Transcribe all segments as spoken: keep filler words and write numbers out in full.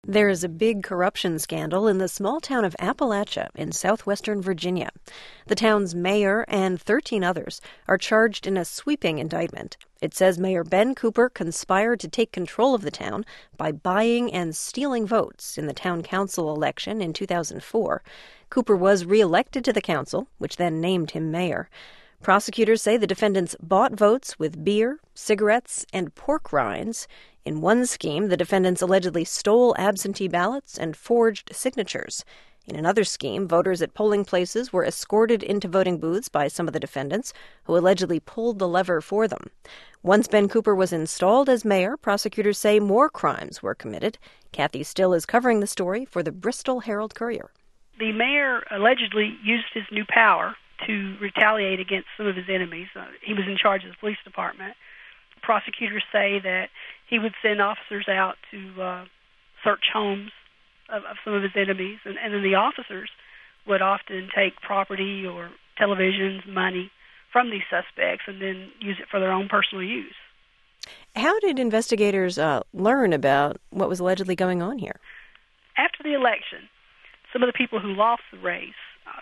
There is a big corruption scandal in the small town of Appalachia in southwestern Virginia. The town's mayor and thirteen others are charged in a sweeping indictment. It says Mayor Ben Cooper conspired to take control of the town by buying and stealing votes in the town council election in two thousand four. Cooper was reelected to the council, which then named him mayor. Prosecutors say the defendants bought votes with beer, cigarettes, and pork rinds. In one scheme, the defendants allegedly stole absentee ballots and forged signatures. In another scheme, voters at polling places were escorted into voting booths by some of the defendants, who allegedly pulled the lever for them. Once Ben Cooper was installed as mayor, prosecutors say more crimes were committed. Kathy Still is covering the story for the Bristol Herald-Courier. The mayor allegedly used his new power to retaliate against some of his enemies. Uh, he was in charge of the police department. Prosecutors say that he would send officers out to uh, search homes of, of some of his enemies, and, and then the officers would often take property or televisions, money from these suspects and then use it for their own personal use. How did investigators uh, learn about what was allegedly going on here? After the election, some of the people who lost the race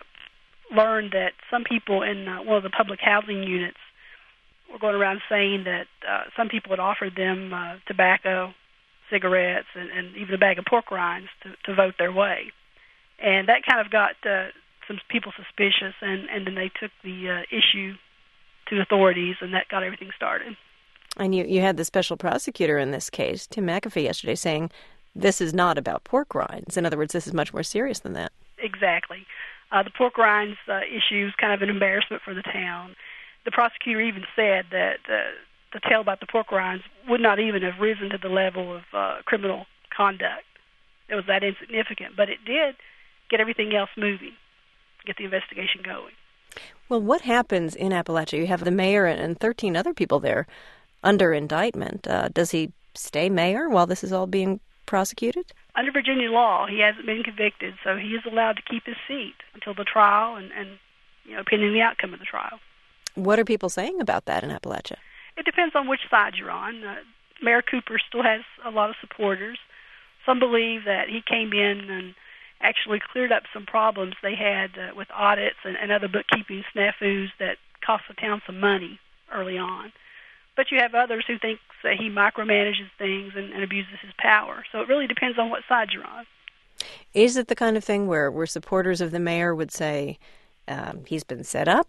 uh, learned that some people in uh, one of the public housing units were going around saying that uh, some people had offered them uh, tobacco, cigarettes, and, and even a bag of pork rinds to, to vote their way. And that kind of got uh, some people suspicious, and, and then they took the uh, issue to authorities, and that got everything started. And you, you had the special prosecutor in this case, Tim McAfee, yesterday saying this is not about pork rinds. In other words, this is much more serious than that. Exactly. Uh, the pork rinds uh, issue is kind of an embarrassment for the town. The prosecutor even said that uh, the tale about the pork rinds would not even have risen to the level of uh, criminal conduct. It was that insignificant, but it did get everything else moving, get the investigation going. Well, what happens in Appalachia? You have the mayor and thirteen other people there under indictment. Uh, does he stay mayor while this is all being prosecuted? Under Virginia law, he hasn't been convicted, so he is allowed to keep his seat until the trial and, and you know, pending the outcome of the trial. What are people saying about that in Appalachia? It depends on which side you're on. Uh, Mayor Cooper still has a lot of supporters. Some believe that he came in and actually cleared up some problems they had uh, with audits and, and other bookkeeping snafus that cost the town some money early on. But you have others who think that he micromanages things and, and abuses his power. So it really depends on what side you're on. Is it the kind of thing where, where supporters of the mayor would say um, he's been set up?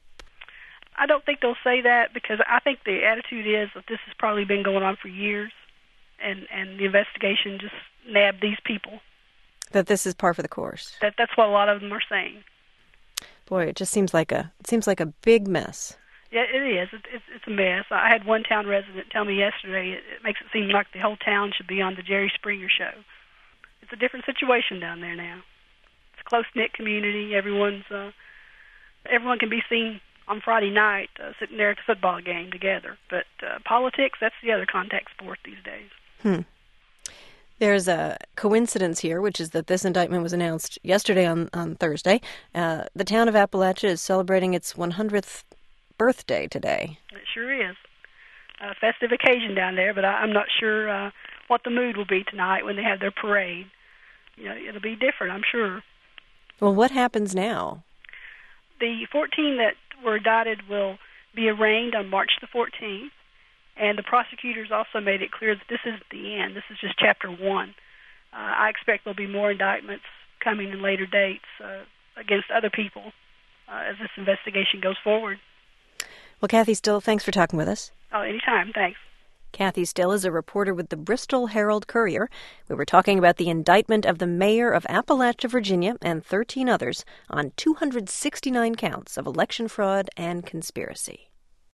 I don't think they'll say that, because I think the attitude is that this has probably been going on for years, and, and the investigation just nabbed these people. That this is par for the course. That that's what a lot of them are saying. Boy, it just seems like a it seems like a big mess. Yeah, it is. It, it's it's a mess. I had one town resident tell me yesterday it, it makes it seem like the whole town should be on the Jerry Springer show. It's a different situation down there now. It's a close-knit community. Everyone's uh, everyone can be seen on Friday night uh, sitting there at the football game together. But uh, politics, that's the other contact sport these days. Hmm. There's a coincidence here, which is that this indictment was announced yesterday on, on Thursday. Uh, the town of Appalachia is celebrating its one hundredth birthday today. It sure is. A festive occasion down there, but I, I'm not sure uh, what the mood will be tonight when they have their parade. You know, it'll be different, I'm sure. Well, what happens now? The fourteen that were indicted will be arraigned on March the fourteenth, and the prosecutors also made it clear that this isn't the end. This is just chapter one. Uh, I expect there'll be more indictments coming in later dates uh, against other people uh, as this investigation goes forward. Well, Kathy Still, thanks for talking with us. Oh, anytime. Thanks. Kathy Still is a reporter with the Bristol Herald-Courier. We were talking about the indictment of the mayor of Appalachia, Virginia, and thirteen others on two hundred sixty-nine counts of election fraud and conspiracy.